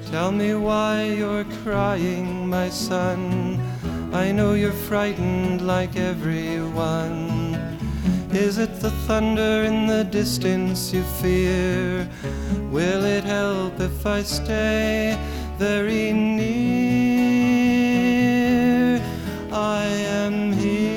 Tell me why you're crying, my son. I know you're frightened like everyone. Is it the thunder in the distance you fear? Will it help if I stay very near? I am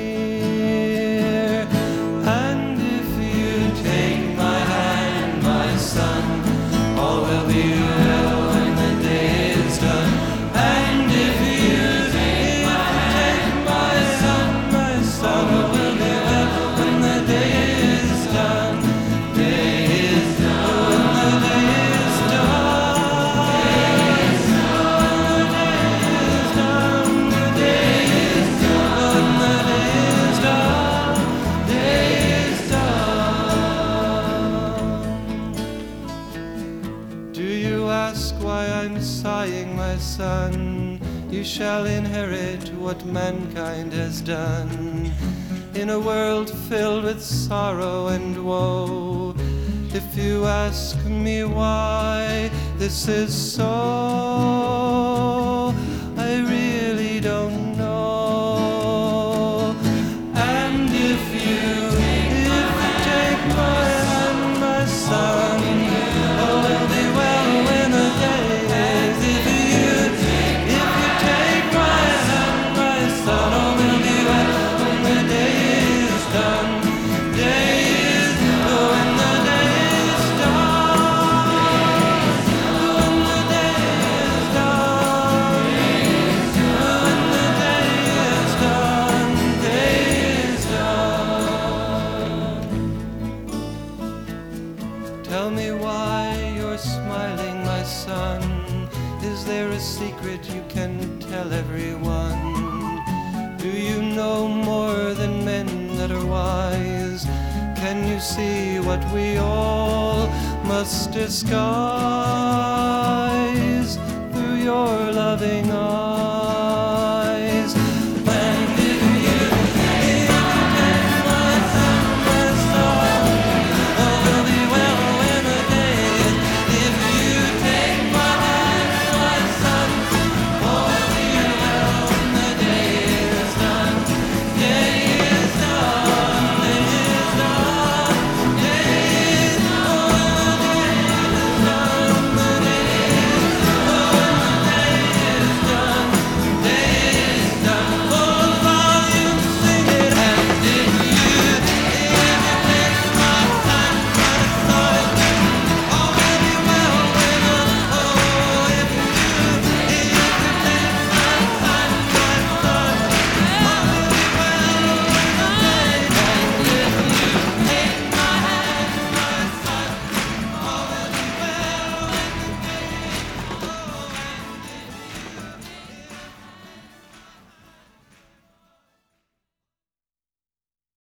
here. And if you take my hand, my son, all will be well when the day is done. And if you take my hand, my son, all will be well when the day is done. Day is done. When the day is done. Day is done. The day is done. Day is done. Do you ask why I'm sighing, my son? You shall inherit what mankind has done. In a world filled with sorrow and woe, if you ask me why this is so, I really don't know. And if you take my hand, my son, all will be well when the day is. If you take my hand, my son, all will be well when the day is done. Day is done. When the day is done. When the day is done. When the day is done. Day is done. Tell me why you're smiling, my son. Is there a secret you can tell everyone? Do you know more than men that are wise? Can you see what we all must discuss?